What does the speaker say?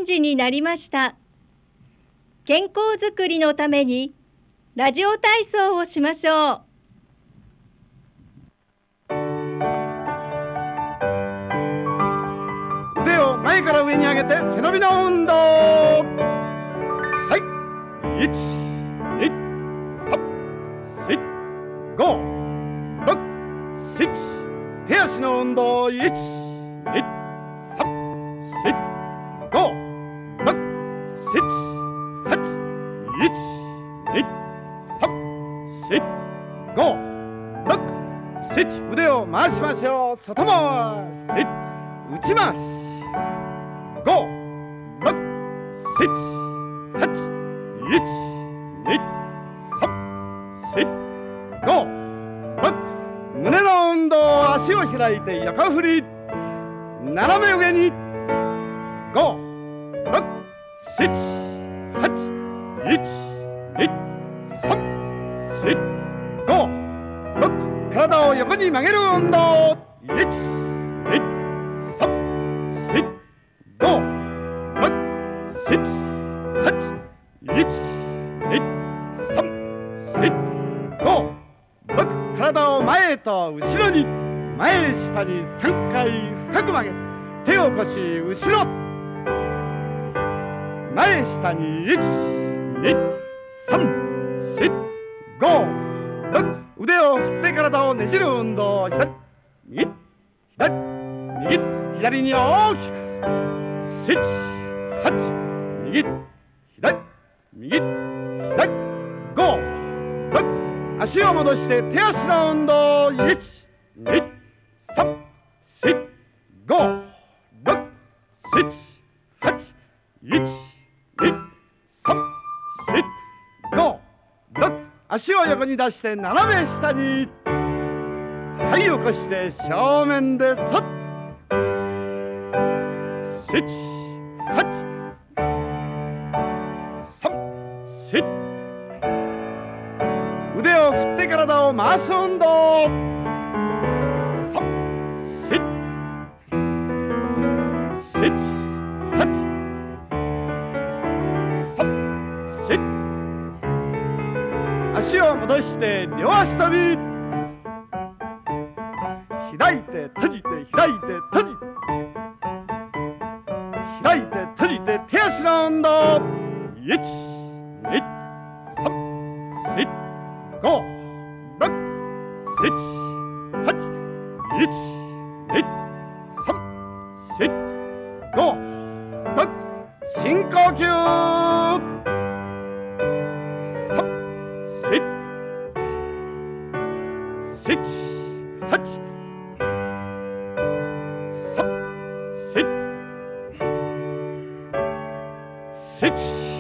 3時になりました。健康づくりのためにラジオ体操をしましょう。 腕を前から上に上げて背伸びの運動。はい、1、2、3、4、5、6、7、手足の運動。1、2、3、4、5、6、7、8、1、2、3、4、5、6、7、腕を回しましょう。外回し、内回し、5、6、7、8、1、2、3、4、5、6、胸の運動。足を開いて横振り、斜め上に、5、6、7、8、1、2、3、4、5、6、体を横に曲げる運動。1、2、3、4、5、6、7、8、1、2、3、4、5、6、体を前と後ろに、前下に3回深く曲げ、手を腰後ろ、前下に、1、2、3、4、5、6、腕を振って体をねじる運動。左、右、左、右、左に大きく、7、8、右、左、右、左、5、6、足を戻して手足の運動。1、2、3、4、5、6、7、8、1、2、3、4、5、6、足を横に出して斜め下に、はい、起こして正面でそっ、7、8、3、4、腕を振って体を回す運動。3、4、7、8、3、4、足を戻して両足跳び、開いて閉じて開いて閉じて開いて閉じて手足の運動。1、2、3、4、5、6、7、8、1、2、3、4、5、6、深呼吸。3、4、7、8、3、4、7、